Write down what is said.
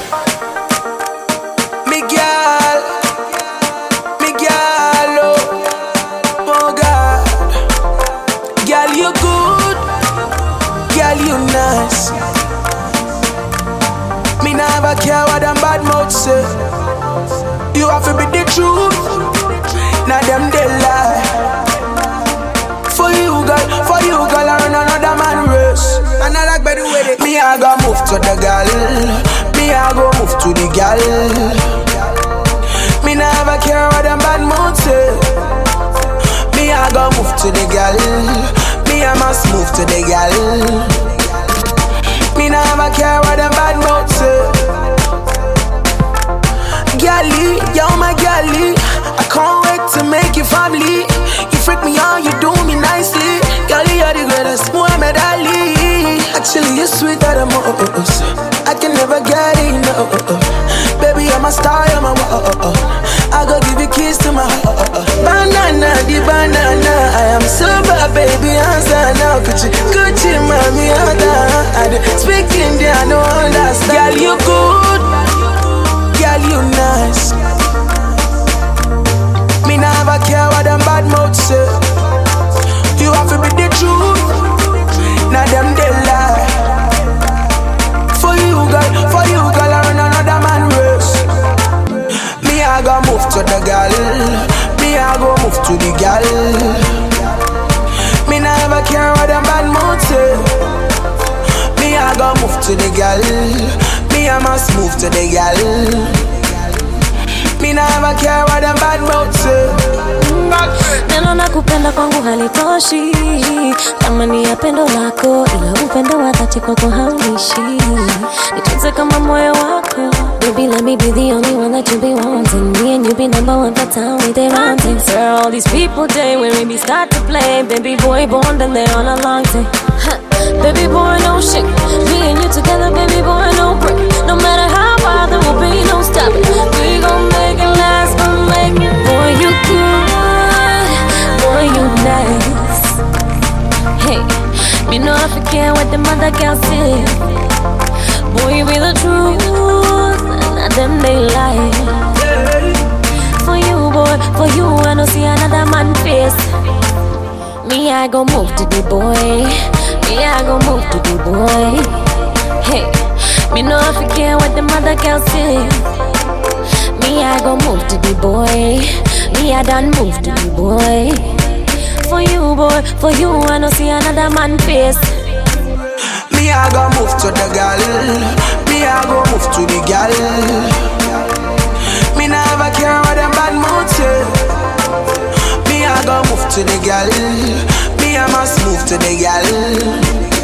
Miguel, oh, oh God. Girl, you good, girl, you nice. Me never care what them bad mouth say. You have to be the truth, now them they lie. For you girl, I run another man race. And I like by the way they me, I go move to the girl. Me, I go move to the girl. Me never care what them bad mouth say. Me, I go move to the girl. Me, I must move to the girl. Me never care what them bad mouth say. Girlie, you're my girlie. I can't wait to make you family. You freak me out, you do me nicely. Girlie, you're the greatest, Muhammad Ali. Actually, you're sweeter than most. I can never get enough. Baby, you're my star, you're my I go give you keys to my banana, the banana. I am super, baby, answer now. Gucci, mommy, I speak Indian, I don't understand. Girl, you good, girl, you nice. Me never care what them bad mouth say. You have to be the truth, now them they lie. For you girl, I run another man race. Me I go move to the girl. Me I go move to the girl. Me never care what them bad mouth say. Me I go move to the girl. Me I must move to the girl. Me never care what them bad mouth say. Neno na kupenda kwangu halitoshi. Thamani ya pendo lako, ila upendo wa dhati kwako hauishi. Nitunze kama moyo wako. Baby, let me be the only one that you be wanting. Me and you be number one for town with their wanting. Sir, all these people day when we start to play. Baby boy born, then they're on a long day. Baby boy, no shit. Me and you together, baby boy, no break. No matter how wild, there will be no stopping. We gon' make it last, gon' make it. Boy, you good, boy, you nice. Hey, me know if you care what the mother girls say. Boy, you be the truth, and them they lie. For you, boy, for you, I don't see another man face. Me, I go move to the boy. Me, I go move to the boy. Hey, me know if you care what the mother girls say. Me, I go move to the boy. Me, I done move to the boy. For you, boy, for you, I don't see another man face. Me, I go move to the girl. Me, I go move to the girl. Me never care what them bad mouth say. Me, I go move to the girl. Me, I must move to the girl.